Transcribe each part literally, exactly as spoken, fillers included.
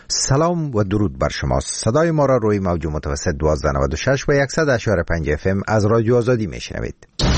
سلام و درود بر شما. صدای ما را روی موج متوسط دوازده نود و شش و صد و اشاره پنج اف ام از رادیو آزادی میشنوید.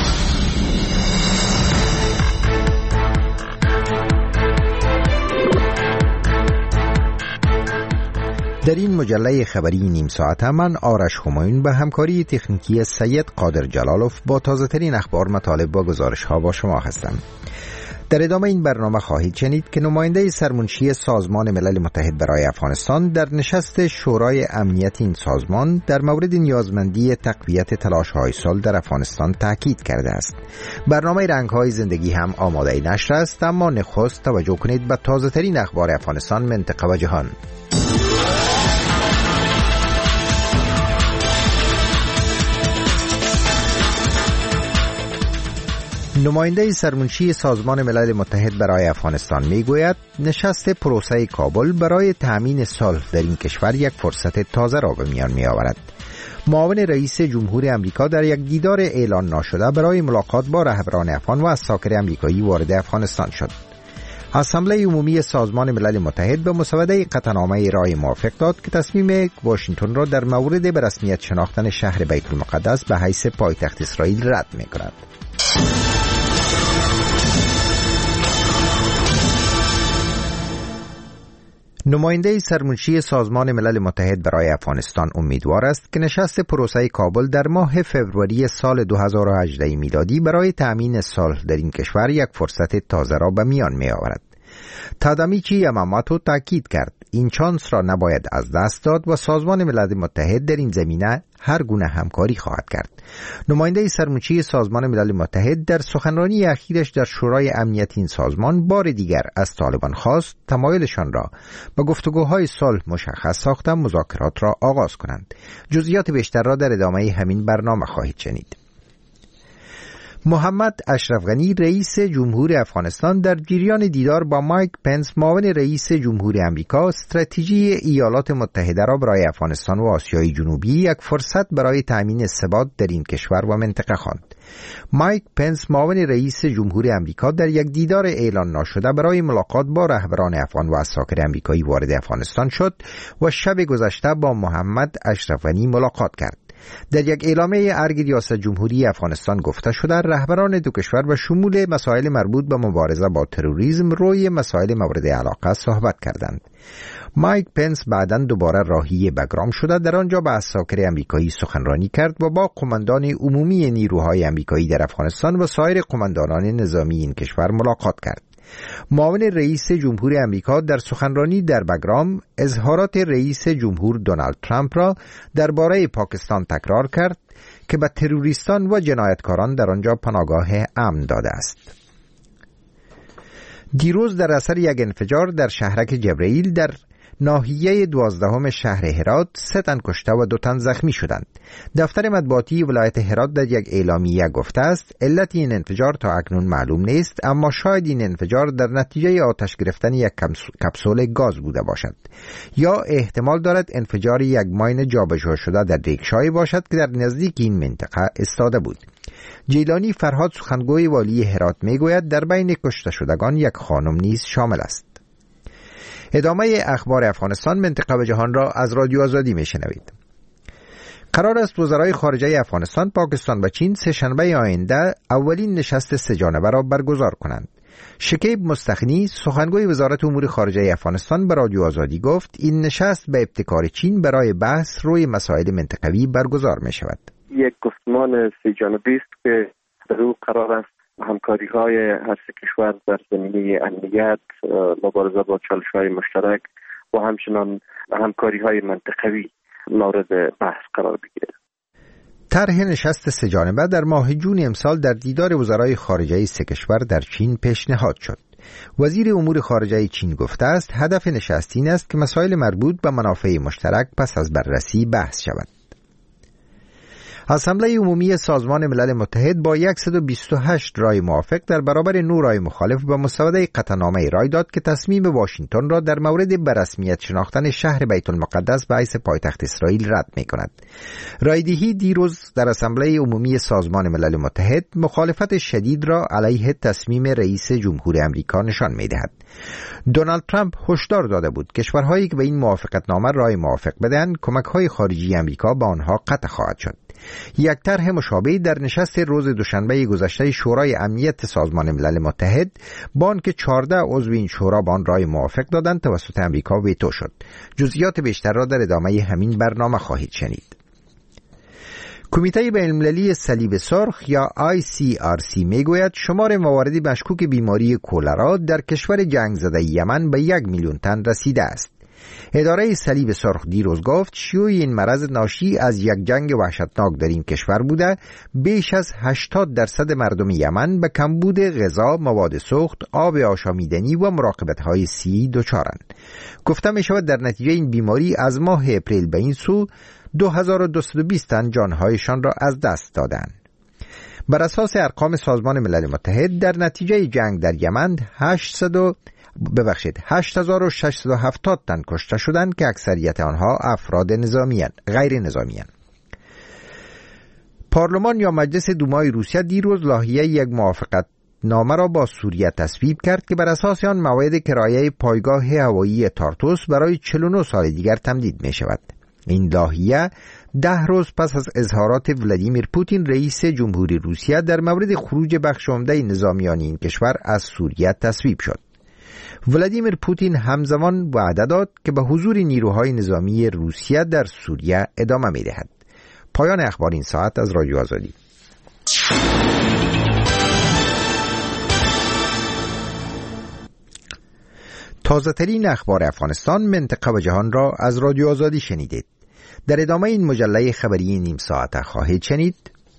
در این مجله خبری نیم ساعت من آرش همایون به همکاری تکنیکی سید قادر جلالوف با تازه ترین اخبار، مطالب و گزارش ها با شما هستم. در ادامه این برنامه خواهید شنید که نماینده سرمنشی سازمان ملل متحد برای افغانستان در نشست شورای امنیت این سازمان در مورد نیازمندی تقویت تلاش‌های صلح در افغانستان تاکید کرده است. برنامه رنگ‌های زندگی هم آماده نشر است، اما نخست توجه کنید به تازه ترین اخبار افغانستان، منطقه و جهان. نماینده سرمنشی سازمان ملل متحد برای افغانستان میگوید نشست پروسه کابل برای تأمین صلح در این کشور یک فرصت تازه را به میان می آورد. معاون رئیس جمهور امریکا در یک دیدار اعلان ناشده برای ملاقات با رهبران افغان و اساکر امریکایی وارد افغانستان شد. اسامبله عمومی سازمان ملل متحد به مسوده قطعنامه رای موافق داد که تصمیم واشنگتن را در مورد به رسمیت شناختن شهر بیت المقدس به حیث پایتخت اسرائیل رد می کند. نماینده سرمنشی سازمان ملل متحد برای افغانستان امیدوار است که نشست پروسه کابل در ماه فوریه سال دو هزار و هجده میلادی برای تأمین صلح در این کشور یک فرصت تازه را به میان می آورد. تادامیچی یاماماتو تاکید کرد این چانس را نباید از دست داد و سازمان ملل متحد در این زمینه هر گونه همکاری خواهد کرد. نماینده سرمنشی سازمان ملل متحد در سخنرانی اخیرش در شورای امنیت این سازمان بار دیگر از طالبان خواست تمایلشان را به گفتگوهای صلح مشخص ساخته مذاکرات را آغاز کنند. جزئیات بیشتر را در ادامه همین برنامه خواهید شنید. محمد اشرف غنی رئیس جمهور افغانستان در جریان دیدار با مایک پنس معاون رئیس جمهور امریکا استراتژی ایالات متحده را برای افغانستان و آسیای جنوبی یک فرصت برای تأمین ثبات در این کشور و منطقه خواند. مایک پنس معاون رئیس جمهور امریکا در یک دیدار اعلان ناشده برای ملاقات با رهبران افغان و اساکر امریکایی وارد افغانستان شد و شب گذشته با محمد اشرف غنی ملاقات کرد. در یک اعلامیه ارگ ریاست جمهوری افغانستان گفته شده رهبران دو کشور به شمول مسائل مربوط به مبارزه با تروریسم روی مسائل مورد علاقه صحبت کردند. مایک پنس بعداً دوباره راهی بگرام شده در آنجا به اساکر امریکایی سخنرانی کرد و با قماندان عمومی نیروهای امریکایی در افغانستان و سایر قماندانان نظامی این کشور ملاقات کرد. معاون رئیس جمهور امریکا در سخنرانی در بگرام اظهارات رئیس جمهور دونالد ترامپ را درباره پاکستان تکرار کرد که به تروریستان و جنایتکاران در آنجا پناهگاه امن داده است. دیروز در اثر یک انفجار در شهرک جبرئیل در ناحیه دوازدهم شهر هرات سه تن کشته و دو تن زخمی شدند. دفتر مطبوعاتی ولایت هرات در یک اعلامیه گفته است علت این انفجار تا اکنون معلوم نیست، اما شاید این انفجار در نتیجه آتش گرفتن یک کپسول گاز بوده باشد یا احتمال دارد انفجار یک ماین جابجا شده در ریکشایی باشد که در نزدیک این منطقه ایستاده بود. جیلانی فرهاد سخنگوی والی هرات میگوید در بین کشته شدگان یک خانم نیز شامل است. ادامه اخبار افغانستان، منطقه و جهان را از رادیو آزادی میشنوید. قرار است وزرای خارجه افغانستان، پاکستان و چین سه شنبه آینده اولین نشست سه جانبه را برگزار کنند. شکیب مستغنی سخنگوی وزارت امور خارجه افغانستان به رادیو آزادی گفت این نشست به ابتکار چین برای بحث روی مسائل منطقوی برگزار می شود. یک گفتمان سه جانبه است که در او قرار است همکاری های هر سه کشور در زمینه امنیت، مبارزه با چالش‌های مشترک و همچنان همکاری های منطقوی مورد بحث قرار بگیرد. طرح نشست سه جانبه در ماه جون امسال در دیدار وزرای خارجه سه کشور در چین پیشنهاد شد. وزیر امور خارجه چین گفته است هدف نشست این است که مسائل مربوط به منافع مشترک پس از بررسی بحث شود. اسامبله عمومی سازمان ملل متحد با صد و بیست و هشت رای موافق در برابر نه رای مخالف به مسوده قطعنامه رای داد که تصمیم واشنگتن را در مورد به رسمیت شناختن شهر بیت المقدس به حیث پایتخت اسرائیل رد می‌کند. رایدهی دیروز در اسامبله عمومی سازمان ملل متحد مخالفت شدید را علیه تصمیم رئیس جمهور آمریکا نشان می‌دهد. دونالد ترامپ هشدار داده بود کشورهایی که به این موافقتنامه رای موافق بدهند کمک‌های خارجی آمریکا به آنها قطع خواهد شد. یک طرح مشابه در نشست روز دوشنبه گذشته شورای امنیت سازمان ملل متحد با آنکه چهارده عضو این شورا به آن رای موافق دادند توسط آمریکا ویتو شد. جزئیات بیشتر را در ادامه همین برنامه خواهید شنید. کمیته بین‌المللی صلیب سرخ یا آی سی آر سی میگوید شمار مواردی مشکوک بیماری کولرا در کشور جنگ زده یمن به یک میلیون تن رسیده است. اداره صلیب سرخ دیروز گفت شیوع این مرض ناشی از یک جنگ وحشتناک در این کشور بوده. بیش از هشتاد درصد مردم یمن به کمبود غذا، مواد سوخت، آب آشامیدنی و مراقبت‌های صحی دچارند. گفته می شود در نتیجه این بیماری از ماه اپریل به این سو دو هزار و دویست و بیست تن جانهایشان را از دست دادند. بر اساس ارقام سازمان ملل متحد در نتیجه جنگ در یمن هشتصد ببخشید هشت هزار و ششصد و هفتاد تن کشته شدند که اکثریت آنها افراد نظامیان غیر نظامیان. پارلمان یا مجلس دومای روسیه دیروز لایحه یک موافقت نامه را با سوریه تصویب کرد که بر اساس آن موعد کرایه پایگاه هوایی تارتوس برای چهل و نه سال دیگر تمدید می شود. این لایحه ده روز پس از اظهارات ولادیمیر پوتین رئیس جمهوری روسیه در مورد خروج بخش عمده نظامیان این کشور از سوریه تصویب شد. ولادیمیر پوتین همزمان وعده داد که به حضور نیروهای نظامی روسیه در سوریه ادامه می دهد. پایان اخبار این ساعت از رادیو آزادی. تازه ترین اخبار افغانستان، منطقه و جهان را از رادیو آزادی شنیدید. در ادامه این مجله خبری نیم ساعته خواهید شنید: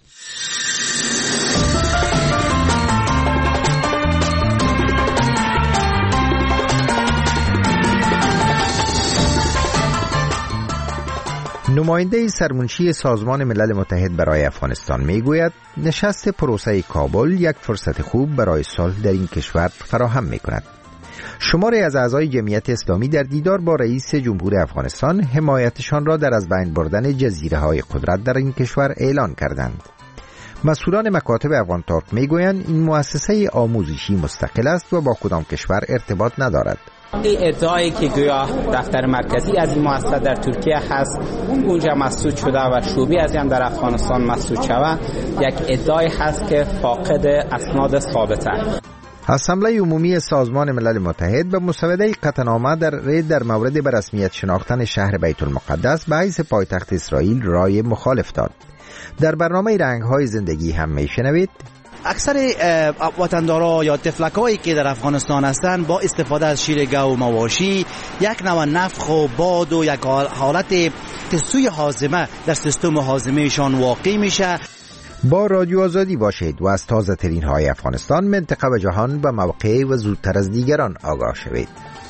نماینده سرمنشی سازمان ملل متحد برای افغانستان میگوید نشست پروسه کابل یک فرصت خوب برای صلح در این کشور فراهم میکند. شماری از اعضای جمعیت اسلامی در دیدار با رئیس جمهور افغانستان حمایتشان را در از بین بردن جزیره‌های قدرت در این کشور اعلان کردند. مسئولان مکاتب افغان ترک میگویند این مؤسسه آموزشی مستقل است و با کدام کشور ارتباط ندارد. این ادعایی که گویا دفتر مرکزی از این مؤسسه در ترکیه هست اونجا مسدود شده و شعبه از این در افغانستان مسدود شده، یک ادعایی هست که فاقد اسناد ثابته. اسامبله عمومی سازمان ملل متحد به مسوده قطعنامه در رد در مورد به رسمیت شناختن شهر بیت المقدس به حیث پایتخت اسرائیل رای مخالف داد. در برنامه رنگ‌های زندگی هم میشنوید اکثر وطندارا یا تفلکایی که در افغانستان هستند با استفاده از شیر گاو و مواشی یک نوع نفخ و باد و یک حالت تسوی هاضمه در سیستم هاضمهشان واقع میشه. با رادیو آزادی باشید و از تازه ترین های افغانستان، منطقه و جهان به موقع و زودتر از دیگران آگاه شوید.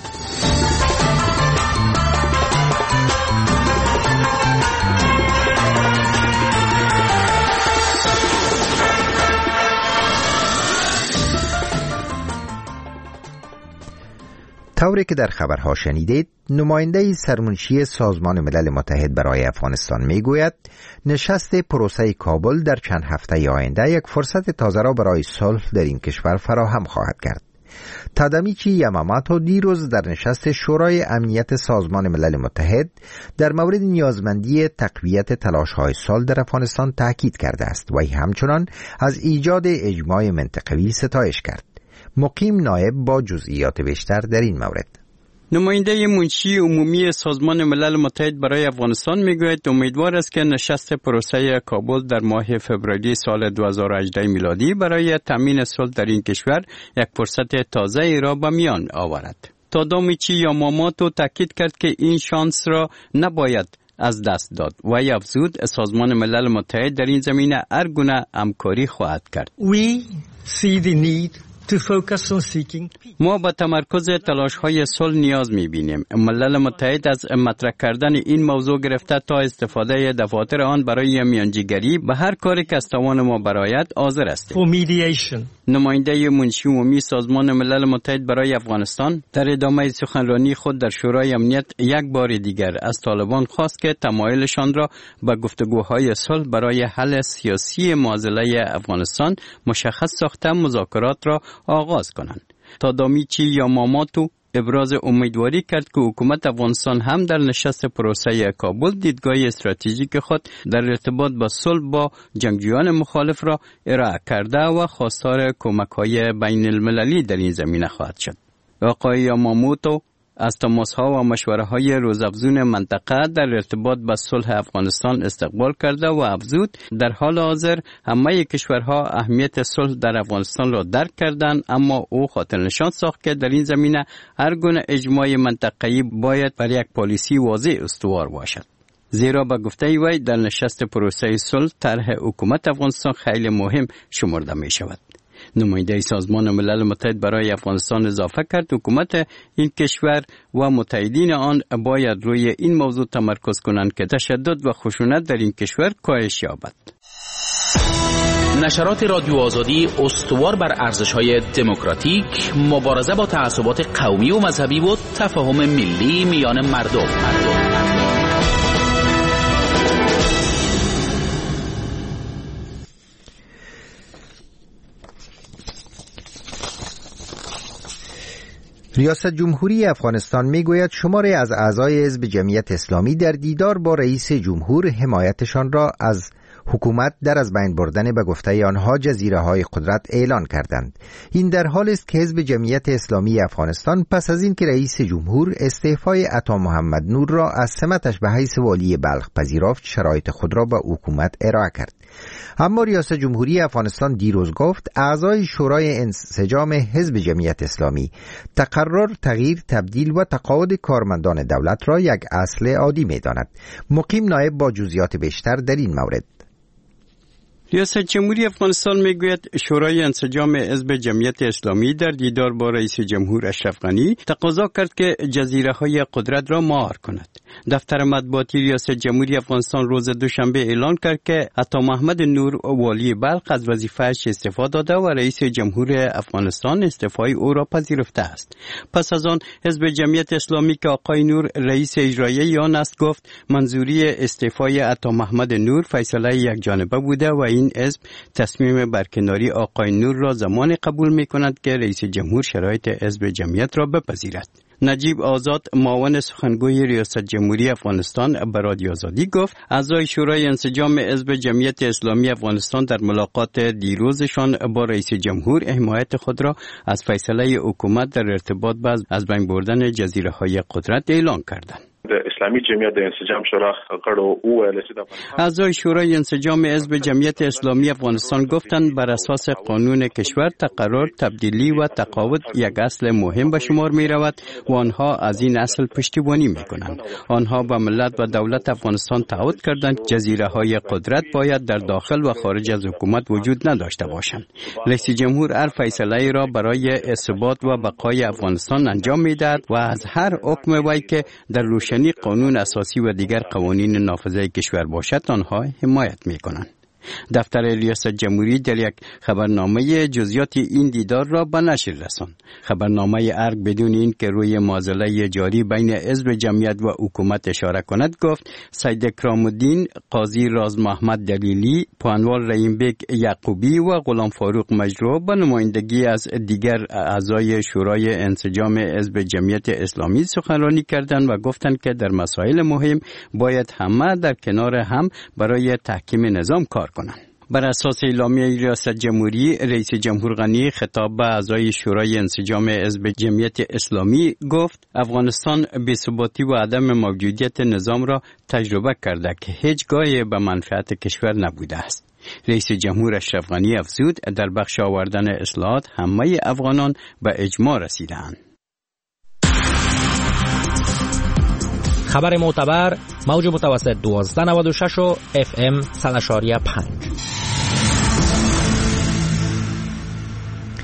طوری که در خبرها شنیدید، نماینده سرمنشی سازمان ملل متحد برای افغانستان میگوید نشست پروسه کابل در چند هفته آینده یک فرصت تازه را برای صلح در این کشور فراهم خواهد کرد. تادامیچی یاماماتو دیروز در نشست شورای امنیت سازمان ملل متحد در مورد نیازمندی تقویت تلاش‌های صلح در افغانستان تاکید کرده است و همچنان از ایجاد اجماع منطقوی ستایش کرد. مقیم نایب با جزئیات بیشتر در این مورد. نماینده منشی عمومی سازمان ملل متحد برای افغانستان میگوید امیدوار است که نشست پروسه کابل در ماه فوریه سال دو هزار و هجده میلادی برای تامین صلح در این کشور یک فرصت تازه ای را به میان آورد. تادامیچی یاماماتو تاکید کرد که این شانس را نباید از دست داد و افزود سازمان ملل متحد در این زمینه هر گونه همکاری خواهد کرد. We see the need ما با تمرکز تلاش‌های صلح نیاز می‌بینیم. ملل متحد از مطرح کردن این موضوع گرفته تا استفاده دفاتر آن برای میانجیگری به هر کاری که از توان ما برآید حاضر است. نماینده منشی عمومی سازمان ملل متحد برای افغانستان در ادامه سخنرانی خود در شورای امنیت یک بار دیگر از طالبان خواست که تمایلشان را به گفتگوهای صلح برای حل سیاسی معضله افغانستان مشخص ساخته مذاکرات را آغاز کنند. تادامیچی یاماماتو ابراز امیدواری کرد که حکومت افغانستان هم در نشست پروسه کابل دیدگاه استراتژیک خود در ارتباط با صلح با جنگجویان مخالف را ارائه کرده و خواستار کمک‌های بین المللی در این زمینه خواهد شد. آقای یاماماتو از تماس‌ها و مشوره‌های روزافزون منطقه در ارتباط با صلح افغانستان استقبال کرده و افزود در حال حاضر همه کشورها اهمیت صلح در افغانستان را درک کردند، اما او خاطر نشان ساخت که در این زمینه هر گونه اجماع منطقه‌ای باید بر یک پالیسی واضح استوار باشد. زیرا به گفته وی در نشست پروسه صلح طرح حکومت افغانستان خیلی مهم شمرده می شود. نماینده سازمان ملل متحد برای افغانستان اضافه کرد حکومت این کشور و متحدین آن باید روی این موضوع تمرکز کنند که تشدد و خشونت در این کشور کاهش یابد. نشرات رادیو آزادی استوار بر ارزش‌های دموکراتیک، مبارزه با تعصبات قومی و مذهبی و تفاهم ملی میان مردم. مردم. ریاست جمهوری افغانستان میگوید شماری از اعضای حزب جمعیت اسلامی در دیدار با رئیس جمهور حمایتشان را از حکومت در از بین بردن به گفته آنها جزیره های قدرت اعلان کردند. این در حالی است که حزب جمعیت اسلامی افغانستان پس از اینکه رئیس جمهور استعفای عطا محمد نور را از سمتش به حیث والی بلخ پذیرفت شرایط خود را به حکومت ارائه کرد. اما ریاست جمهوری افغانستان دیروز گفت اعضای شورای انسجام حزب جمعیت اسلامی تقرر، تغییر، تبدیل و تقاعد کارمندان دولت را یک اصل عادی می‌داند. مقیم نایب با جزئیات بیشتر در این مورد. ریاست جمهوری افغانستان میگوید شورای انسجام حزب جمعیت اسلامی در دیدار با رئیس جمهور اشرف غنی تقاضا کرد که جزیره های قدرت را مهار کند. دفتر مطبوعاتی ریاست جمهوری افغانستان روز دوشنبه اعلان کرد که عطا محمد نور والی بلخ از وظیفه‌اش استعفا داده و رئیس جمهور افغانستان استعفای او را پذیرفته است. پس از آن حزب جمعیت اسلامی که آقای نور رئیس اجرایی آن است گفت منظوری استعفای عطا محمد نور فیصله یک جانبه بوده و این حزب تصمیم برکناری آقای نور را زمان قبول می کند که رئیس جمهور شرایط حزب جمعیت را بپذیرد. نجیب آزاد معاون سخنگوی ریاست جمهوری افغانستان به رادیو آزادی گفت اعضای شورای انسجام حزب جمعیت اسلامی افغانستان در ملاقات دیروزشان با رئیس جمهور حمایت خود را از فیصله حکومت در ارتباط با از بین بردن جزیره های قدرت اعلان کردند. اسلامی جمعیت انسجام شورا غړو وویل چې د اعضای شورای انسجام حزب جمعیت اسلامی افغانستان گفتند بر اساس قانون کشور تقرر، تبدیلی و تقاعد یک اصل مهم به شمار می رود و آنها از این اصل پشتیبانی می کنند. آنها با ملت و دولت افغانستان تعهد کردند جزیره های قدرت باید در داخل و خارج از حکومت وجود نداشته باشند. رئیس جمهور هر فیصله را برای اثبات و بقای افغانستان انجام می دهد و از هر حکم وی که در روشنی قانون اساسی و دیگر قوانین نافذه کشور باشد آنها حمایت می کنند. دفتر ریاست جمهوری در یک خبرنامه جزئیات این دیدار را به نشر رساند. خبرنامه ارگ بدون این که روی معضله جاری بین حزب جمعیت و حکومت اشاره کند گفت سید اکرام الدین قاضی راز محمد دلیلی، پانوال رحیم بیگ یعقوبی و غلام فاروق مجروح به نمایندگی از دیگر اعضای شورای انسجام حزب جمعیت اسلامی سخنرانی کردند و گفتند که در مسائل مهم باید همه در کنار هم برای تحکیم نظام کار کنند. بر اساس اعلامیه ریاست جمهوری رئیس جمهور غنی خطاب به اعضای شورای انسجام حزب جمعیت اسلامی گفت افغانستان بی‌ثباتی و عدم موجودیت نظام را تجربه کرده که هیچگاه به منفعت کشور نبوده است. رئیس جمهور اشرف غنی افزود در بخش آوردن اصلاحات همه افغانان به اجماع رسیدند. خبر معتبر موج متوسط دوازده نود و شش و اف ام صد و پنج.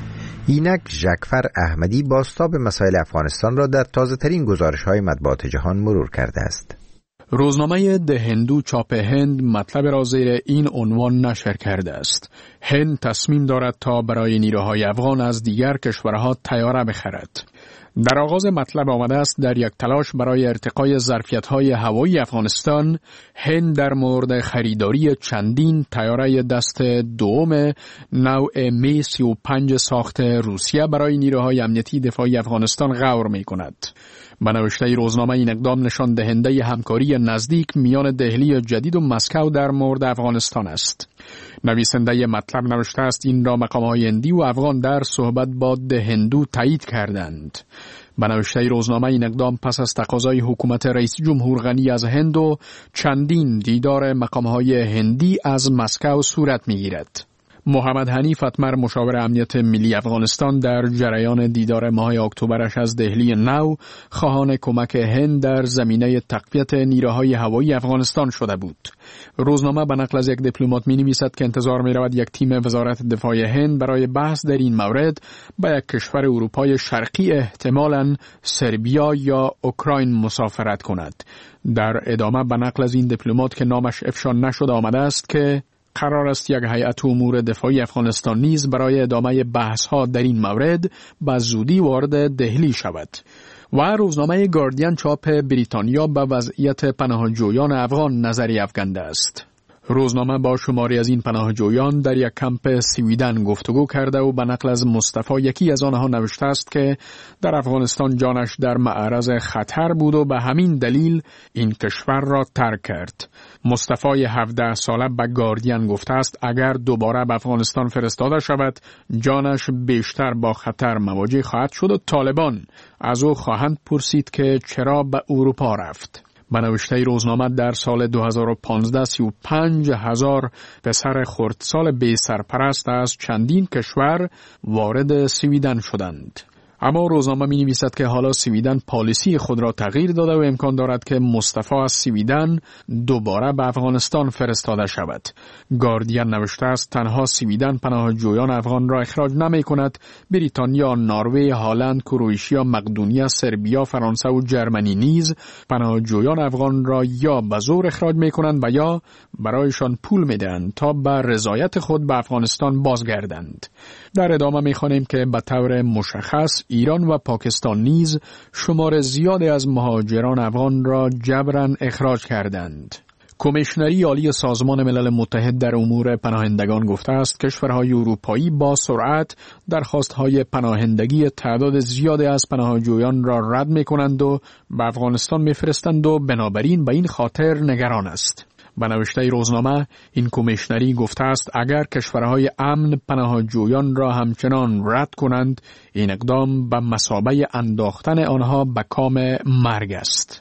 اینک ژکفر احمدی بازتاب مسائل افغانستان را در تازه ترین گزارش های مطبوعات جهان مرور کرده است. روزنامه ده هندو چاپ هند مطلب را زیر این عنوان نشر کرده است: هند تصمیم دارد تا برای نیروهای افغان از دیگر کشورها طیاره بخرد. در آغاز مطلب آمده است در یک تلاش برای ارتقای ظرفیت‌های هوایی افغانستان، هند در مورد خریداری چندین طیاره دست دوم نوع می سی و پنج ساخت روسیه برای نیروهای امنیتی دفاعی افغانستان غور می‌کند. به نوشته روزنامه این اقدام نشان دهنده همکاری نزدیک میان دهلی جدید و مسکو در مورد افغانستان است. نویسنده مطلب نوشته است این را مقام‌های هندی و افغان در صحبت با ده هندو تایید کردند. به نوشته روزنامه این اقدام پس از تقاضای حکومت رئیس جمهور غنی از هند و چندین دیدار مقام‌های هندی از مسکو صورت می‌گیرد. محمد حنیف اتمر مشاور امنیت ملی افغانستان در جریان دیدار ماه اکتبرش از دهلی نو خواهان کمک هند در زمینه تقویت نیروهای هوایی افغانستان شده بود. روزنامه به نقل از یک دیپلمات می‌نویسد که انتظار می‌رود یک تیم وزارت دفاع هند برای بحث در این مورد به یک کشور اروپای شرقی احتمالاً سربیا یا اوکراین مسافرت کند. در ادامه به نقل از این دیپلمات که نامش افشا نشده آمده است که قرار است یک هیئت امور دفاعی افغانستان نیز برای ادامه بحث‌ها در این مورد به زودی وارد دهلی شود. و روزنامه گاردین چاپ بریتانیا به وضعیت پناهجویان افغان نظری افکنده است. روزنامه با شماری از این پناهجویان در یک کمپ سویدن گفتگو کرده و به نقل از مصطفی یکی از آنها نوشته است که در افغانستان جانش در معرض خطر بود و به همین دلیل این کشور را ترک کرد. مصطفی هفده ساله به گاردین گفته است اگر دوباره به افغانستان فرستاده شود جانش بیشتر با خطر مواجه خواهد شد و طالبان از او خواهند پرسید که چرا به اروپا رفت. به نوشته روزنامه در سال دو هزار و پانزده سی و پنج هزار پسر خردسال بی سرپرست از چندین کشور وارد سویدن شدند. اما روزنامه می نویسد که حالا سویدن پالیسی خود را تغییر داده و امکان دارد که مصطفی از سویدن دوباره به افغانستان فرستاده شود. گاردین نوشته است تنها سویدن پناهجویان افغان را اخراج نمی کند، بریتانیا، نروژ، هلند، کرواتیا، مقدونیه، سربیا، فرانسه و جرمنی نیز پناهجویان افغان را یا به زور اخراج می کنند و یا برایشان پول می دهند تا به رضایت خود به افغانستان بازگردند. در ادامه می خوانیم که به طور مشخص ایران و پاکستان نیز شمار زیادی از مهاجران افغان را جبراً اخراج کردند. کمیشنری عالی سازمان ملل متحد در امور پناهندگان گفته است کشورهای اروپایی با سرعت درخواست‌های پناهندگی تعداد زیادی از پناهجویان را رد می‌کنند و به افغانستان می‌فرستند و بنابراین به این خاطر نگران است. به نوشته روزنامه این کمیشنری گفته است اگر کشورهای امن پناهجویان را همچنان رد کنند این اقدام به مثابه انداختن آنها به کام مرگ است.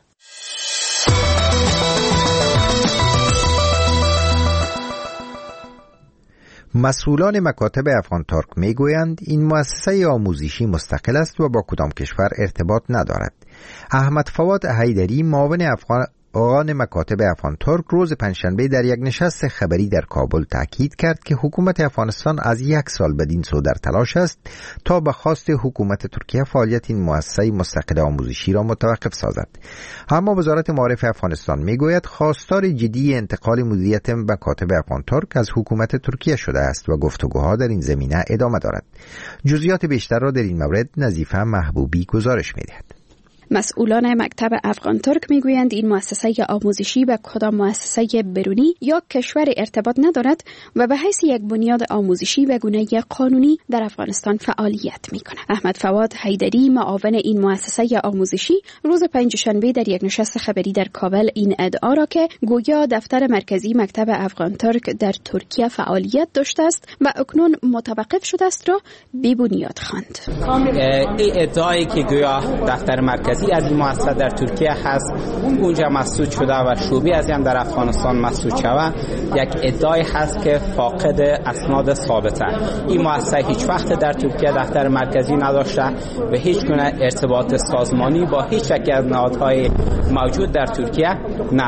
مسئولان مکاتب افغان ترک میگویند این مؤسسه آموزشی مستقل است و با کدام کشور ارتباط ندارد. احمد فواد حیدری معاون افغان آن مکاتب افغان ترک روز پنجشنبه در یک نشست خبری در کابل تاکید کرد که حکومت افغانستان از یک سال بدین سو در تلاش است تا به خواست حکومت ترکیه فعالیت این مؤسسه مستقل آموزشی را متوقف سازد. اما وزارت معارف افغانستان میگوید خواستار جدی انتقال مدیریت مکاتب افغان ترک از حکومت ترکیه شده است و گفتگوها در این زمینه ادامه دارد. جزئیات بیشتر را در این مورد نظیفه محبوبی گزارش می‌دهد. مسئولان مکتب افغان ترک میگویند این مؤسسه آموزشی به کدام مؤسسه برونی یا کشور ارتباط ندارد و به حیث یک بنیاد آموزشی و گونه قانونی در افغانستان فعالیت میکند. احمد فواد حیدری معاون این مؤسسه آموزشی روز پنجشنبه در یک نشست خبری در کابل این ادعا را که گویا دفتر مرکزی مکتب افغان ترک در ترکیه فعالیت داشته است و اکنون متوقف شده است را بی بنیاد خواند. این ادعایی که گویا دفتر مرکزی از این مؤسسه در ترکیه هست اونجا مسدود شده و شعبی از این در افغانستان مسدود شده یک ادعای هست که فاقد اسناد ثابته. این مؤسسه هیچ وقت در ترکیه دفتر مرکزی نداشته و هیچ گونه ارتباط سازمانی با هیچ یک از نهادهای موجود در ترکیه نداره.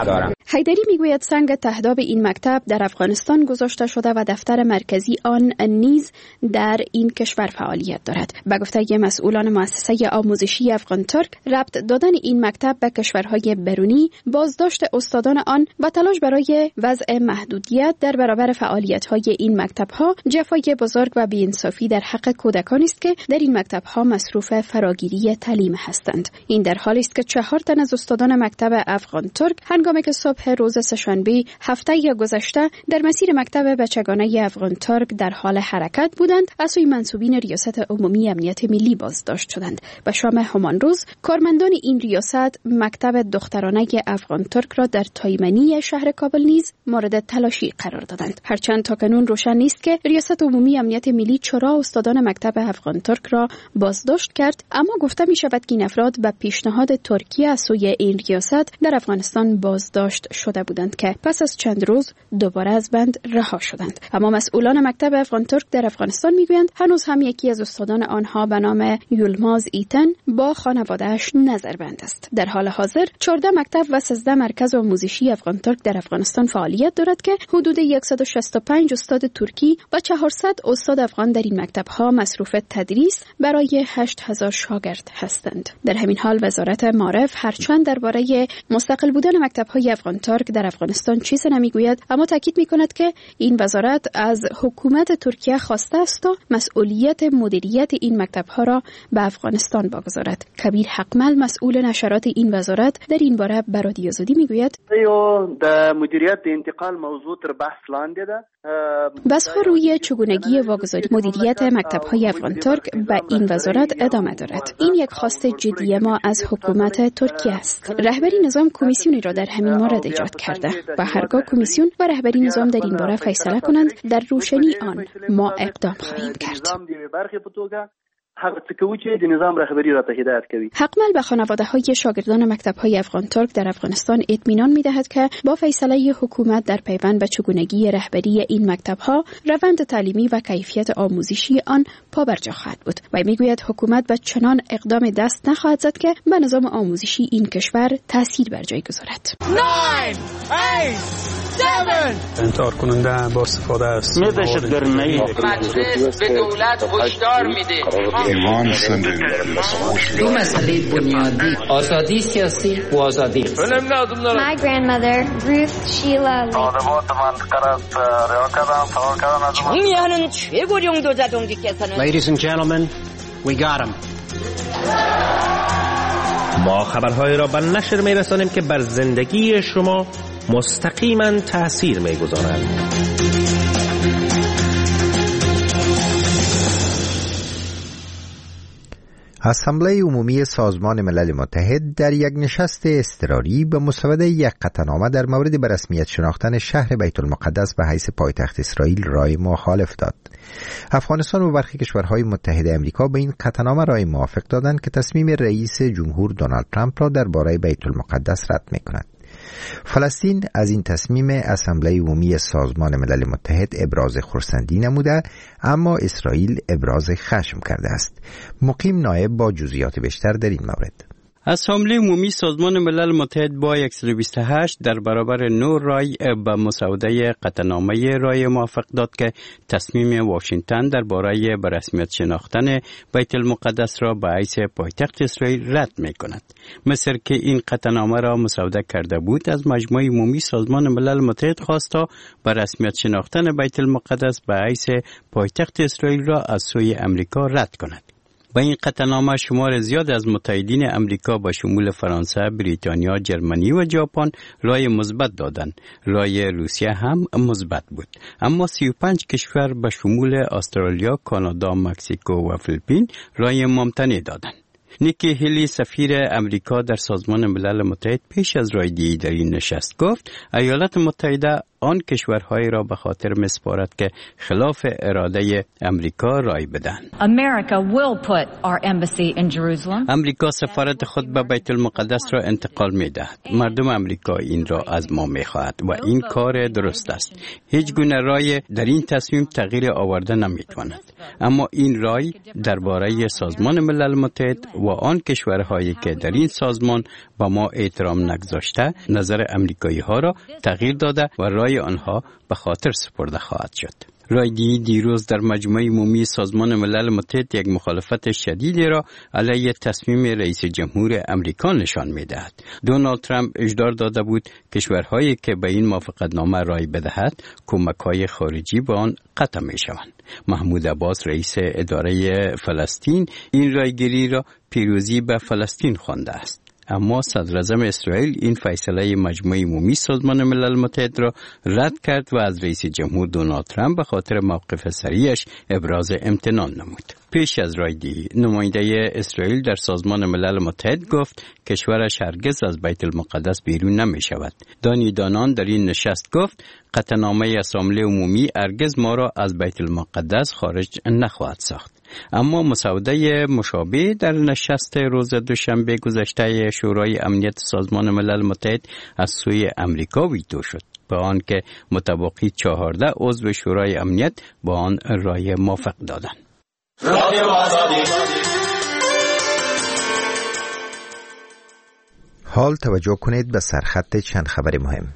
حیدری میگوید سنگ تهداب این مکتب در افغانستان گذاشته شده و دفتر مرکزی آن نیز در این کشور فعالیت دارد. به گفته مسئولان مؤسسه آموزشی افغان ترک، ربط دادن این مکتب به کشورهای برونی، بازداشت استادان آن و تلاش برای وضع محدودیت در برابر فعالیت‌های این مکتب‌ها جفای بزرگ و بی‌انصافی در حق کودکان است که در این مکتب‌ها مصروف فراگیری تعلیم هستند. این در حالی است که چهار تن از استادان مکتب افغان ترک هنگامی که صبح روز سه‌شنبه هفته گذشته در مسیر مکتب بچگانه افغان ترک در حال حرکت بودند، از سوی منصوبین ریاست عمومی امنیت ملی بازداشت شدند. به شام همان روز کارمندان این ریاست مکتب دخترانه افغان ترک را در تایمنی شهر کابل نیز مورد تلاشی قرار دادند. هرچند تاکنون روشن نیست که ریاست عمومی امنیت ملی چرا استادان مکتب افغان ترک را بازداشت کرد، اما گفته می شود که این افراد به پیشنهاد ترکیه از سوی این ریاست در افغانستان بازداشت شده بودند که پس از چند روز دوباره از بند رها شدند. اما مسئولان مکتب افغان ترک در افغانستان میگویند هنوز هم یکی از استادان آنها به نام یولماز ایتن با خانواده‌اش نظربند است. در حال حاضر چهارده مکتب و سیزده مرکز آموزشی افغان ترک در افغانستان فعالیت دارد که حدود صد و شصت و پنج استاد ترکی و چهارصد استاد افغان در این مکتب‌ها مصروف تدریس برای هشت هزار شاگرد هستند. در همین حال وزارت معارف هرچند درباره مستقل بودن مکتب‌های افغان ترک در افغانستان چیزی نمیگوید، اما تاکید می‌کند که این وزارت از حکومت ترکیه خواسته است تا مسئولیت مدیریت این مکتب‌ها را به افغانستان بگذارد. کبیر حقمل مسئول نشرات این وزارت در این باره به رادیو آزادی میگوید د مدیریت انتقال موضوع تر بحث لاندې ده. بحث‌ها روی چگونگی واگذاری مدیریت مکتب‌های افغان ترک به این وزارت ادامه دارد. این یک خواست جدی ما از حکومت ترکیه است. رهبری نظام کمیسیونی را در همین مورد ایجاد کرده و هرگاه کمیسیون و رهبری نظام در این باره فیصله کنند، در روشنی آن ما اقدام خواهیم کرد. حقمل به خانواده‌های شاگردان مکتب‌های افغان ترک در افغانستان اطمینان می‌دهد که با فیصله حکومت در پیوند به چگونگی رهبری این مکتب‌ها، روند تعلیمی و کیفیت آموزشی آن پابرجا خواهد بود. و می‌گوید حکومت به چنان اقدام دست نخواهد زد که به نظام آموزشی این کشور تأثیر بر جای گذارد. انتحار کننده با استفاده است. مجلس به دولت هشدار میده. دو مسئله بنیادی، آزادی سیاسی و آزادی. My grandmother, Ruth Sheila Lee. Ladies and gentlemen, we got him. ما خبرهای را به نشر می‌رسانیم که بر زندگی شما مستقیما تأثیر می‌گذارند. اسامبله عمومی سازمان ملل متحد در یک نشست اضطراری به مسوده یک قطعنامه در مورد به رسمیت شناختن شهر بیت المقدس به حیث پایتخت اسرائیل رای مخالف داد. افغانستان و برخی کشورهای متحد آمریکا به این قطعنامه رای موافق دادند که تصمیم رئیس جمهور دونالد ترامپ را درباره بیت المقدس رد می‌کند. فلسطین از این تصمیم اسامبله عمومی سازمان ملل متحد ابراز خرسندی نموده، اما اسرائیل ابراز خشم کرده است. مقیم نایب با جزئیات بیشتر در این مورد. اسامبله عمومی سازمان ملل متحد با صد و بیست و هشت در برابر نه رای به مسوده قطعنامه رای موافق داد که تصمیم واشنگتن درباره به رسمیت شناختن بیت المقدس را به حیث پایتخت اسرائیل رد می کند. مصر که این قطعنامه را مسوده کرده بود، از مجمع عمومی سازمان ملل متحد خواست تا به رسمیت شناختن بیت المقدس به حیث پایتخت اسرائیل را از سوی امریکا رد کند. با این قطعنامه شمار زیاد از متحدین امریکا به شمول فرانسه، بریتانیا، جرمنی و ژاپن رای مثبت دادند. رای روسیه هم مثبت بود. اما سی و پنج کشور به شمول استرالیا، کانادا، مکزیکو و فیلیپین رای ممتنع دادند. نیکی هیلی سفیر امریکا در سازمان ملل متحد پیش از رای دهی در این نشست گفت ایالات متحده آن کشورهایی را به خاطر می‌سپارد که خلاف اراده امریکا رای بدن. America will put our embassy in Jerusalem. امریکا سفارت خود به بیت المقدس را انتقال می‌دهد. مردم امریکا این را از ما می‌خواهد و این کار درست است. هیچ گونه رای در این تصمیم تغییر آورده نمی‌تواند. اما این رای درباره سازمان ملل متحد و آن کشورهایی که در این سازمان با ما احترام نگذاشته نظر امریکایی‌ها را تغییر داده و رای آنها به خاطر سپرده خواهد شد. رایدی دیروز در مجمع عمومی سازمان ملل متحد یک مخالفت شدیدی را علیه تصمیم رئیس جمهور امریکا نشان می‌دهد. دونالد ترامپ اجازه داده بود کشورهایی که به این موافقتنامه رای بدهد کمک‌های خارجی به آن قطع می‌شوند. محمود عباس رئیس اداره فلسطین این رایگیری را پیروزی به فلسطین خوانده است. اما صدراعظم اسرائیل این فیصله مجمع عمومی سازمان ملل متحد را رد کرد و از رئیس جمهور دونالد ترامپ به خاطر موقف سریعش ابراز امتنان نمود. پیش از رایدهی نماینده اسرائیل در سازمان ملل متحد گفت کشورش هرگز از بیت المقدس بیرون نمی شود. دانی دانان در این نشست گفت قطعنامه اسامبله عمومی هرگز ما را از بیت المقدس خارج نخواهد ساخت. اما مسوده مشابه در نشست روز دوشنبه گذشته شورای امنیت سازمان ملل متحد از سوی امریکا ویتو شد، به آن که متباقی چهارده عضو شورای امنیت با آن رای موافق دادند. حال توجه کنید به سرخط چند خبر مهم.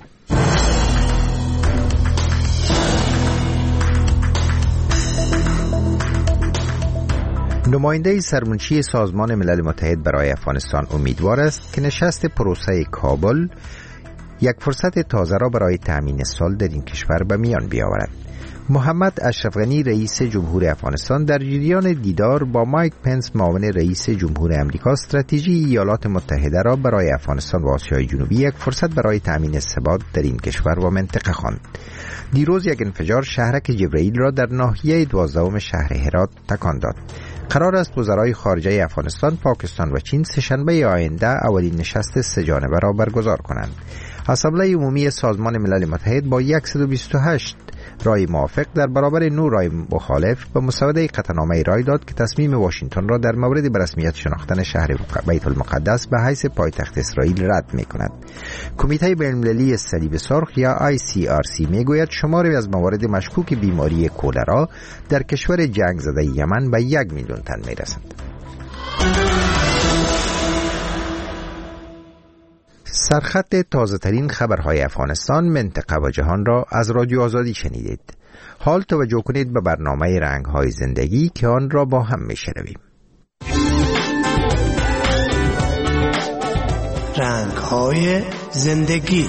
نماینده سرمنشی سازمان ملل متحد برای افغانستان امیدوار است که نشست پروسه کابل یک فرصت تازه را برای تأمین صلح در این کشور به میان بیاورد. محمد اشرف غنی رئیس جمهور افغانستان در جریان دیدار با مایک پنس معاون رئیس جمهور امریکا استراتژی ایالات متحده را برای افغانستان و آسیای جنوبی یک فرصت برای تأمین ثبات در این کشور و منطقه خواند. دیروز یک انفجار شهرک جبرائیل را در ناحیه دوازدهم شهر هرات تکان داد. قرار است وزرای خارجه افغانستان، پاکستان و چین سه‌شنبه آینده اولین نشست سه جانبه را برگزار کنند. اسامبله عمومی سازمان ملل متحد با صد و بیست و هشت رای موافق در برابر نه رای مخالف به مسوده قطعنامه رای داد که تصمیم واشنگتن را در مورد به رسمیت شناختن شهر بیت المقدس به حیث پایتخت اسرائیل رد می‌کند. کمیته بین‌المللی صلیب سرخ یا آی سی آر سی میگوید شماری از موارد مشکوک بیماری کولرا در کشور جنگ زده یمن به یک میلیون تن میرسد. سرخط تازه ترین خبرهای افغانستان، منطقه و جهان را از رادیو آزادی شنیدید. حال توجه کنید به برنامه رنگ‌های زندگی که آن را با هم می‌شنویم. رنگ‌های زندگی.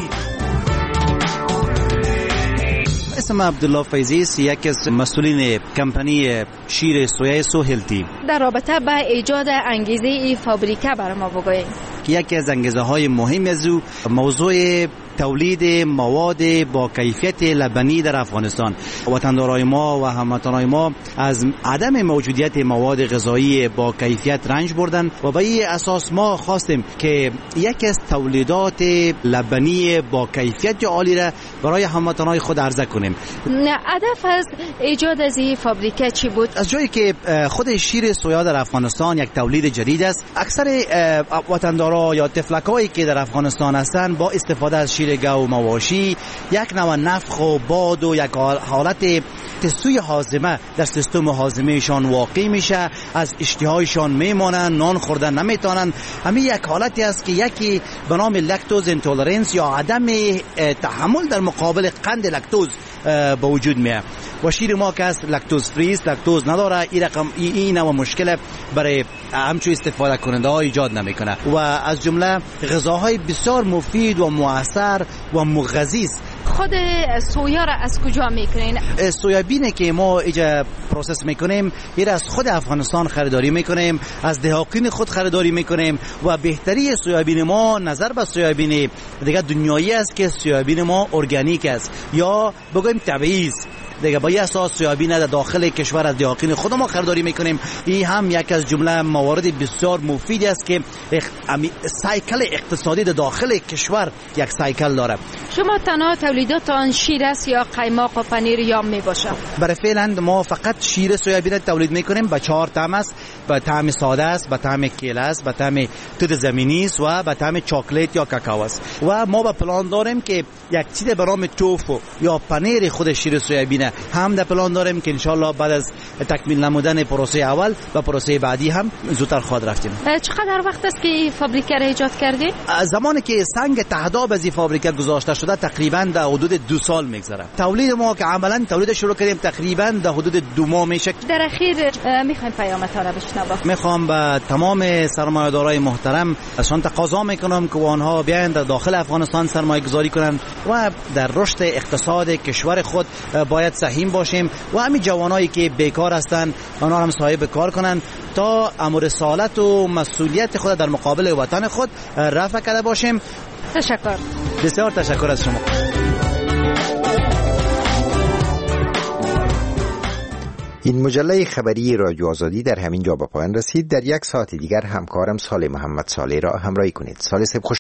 اسم عبدالله فیضی است، یکی از مسئولین کمپانی شیر سویای سوهلتی. در رابطه با ایجاد انگیزه ای فابریکه برای ما بگویید. یکی از انگیزه های مهم از او موضوع تولید مواد با کیفیت لبنی در افغانستان. وطندارای ما و هموطنای ما از عدم موجودیت مواد غذایی با کیفیت رنج بردن و به این اساس ما خواستیم که یکی از تولیدات لبنی با کیفیت عالی را برای هموطنای خود عرضه کنیم. هدف از ایجاد از این فابریکه چی بود؟ از جایی که خود شیر سویا در افغانستان یک تولید جدید است، اکثر وطندارا یا تفلکایی که در افغانستان هستند با استفاده از شیر گاو مواشی یک نوع نفخ و باد و یک حالت تسوی هاضمه در سیستم هاضمهشان واقع میشه، از اشتهایشان میمانند، نان خوردن نمیتونند. همین یک حالتی است که یکی به نام لکتوز اینتولرنس یا عدم تحمل در مقابل قند لکتوز به وجود میاد و شیر ما که است لکتوز فریز، لکتوز نداره. این رقم این نوع مشکل برای همچون استفاده کننده ها ایجاد نمیکنه و از جمله غذاهای بسیار مفید و مؤثر و مغذی است. خود سویا را از کجا میکنین؟ سویابینی که ما اینجا پروسس میکنیم این از خود افغانستان خریداری میکنیم، از دهقان خود خریداری میکنیم و بهتری سویابین ما نظر به سویابین دیگه دنیایی است که سویابین ما ارگانیک است یا بگویم طبیعی است. دیگه با یه اساس سویابین در داخل کشور از دیاقین خود ما خریداری میکنیم. این هم یک از جمله موارد بسیار مفیدی است که سایکل اقتصادی در داخل کشور یک سایکل داره. شما تنها تولیدات آن شیر است یا قیماق و پنیر یا می باشه؟ برای فعلا ما فقط شیر سویابین تولید میکنیم. به چهار طعم است. به طعم ساده است، به طعم کیله است، به طعم توت زمینی است و به طعم چاکلیت یا کاکائو است. و ما به پلان داریم که یک چیز به نام توفو یا پنیر خود شیر سویابین هم در پلان داریم که انشالله بعد از تکمیل نمودن پروسه اول و پروسه بعدی هم زودتر خواهد رفتیم. چقدر وقت است که این فابریکه را ایجاد کردید؟ زمانی که سنگ تهداب از این فابریکه گذاشته شده تقریبا در حدود دو سال میگذره. تولید ما که عملا تولید شروع کردیم تقریبا در حدود دو ماه میشه. در اخیر میخوایم پیامت ها را بشنویم. میخوام به تمام سرمایه‌دارای محترم ازشان تقاضا میکنم که آنها بیاین در داخل افغانستان سرمایه گذاری کنند و در رشد اقتصاد کشور خود باید سهیم باشیم و همین جوانایی که بیکار هستند آنها هم صاحب کار کنند تا امر رسالت و مسئولیت خود در مقابل وطن خود رفع کرده باشیم. تشکر. بسیار تشکر از شما. این مجله خبری رادیو آزادی در همین جا به پایان رسید. در یک ساعت دیگر همکارم صالح محمد صالح را همراهی کنید. صالح صاحب خوش